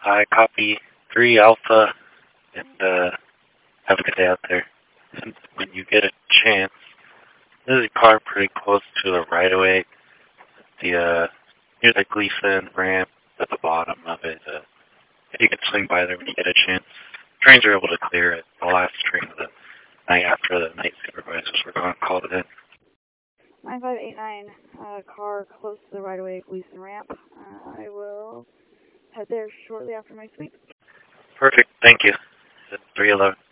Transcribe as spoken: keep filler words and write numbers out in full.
I copy three Alpha, and uh, have a good day out there. And when you get a chance, there's a car pretty close to the right-of-way, the uh, near the Gleason ramp at the bottom of it. Uh, if you could swing by there when you get a chance. Trains are able to clear it. The last train of the night after the night supervisors were gone called it in. nine five eight nine, uh, car close to the right-of-way Gleason ramp. Uh, I will head there shortly after my sweep. Perfect. Thank you. three eleven.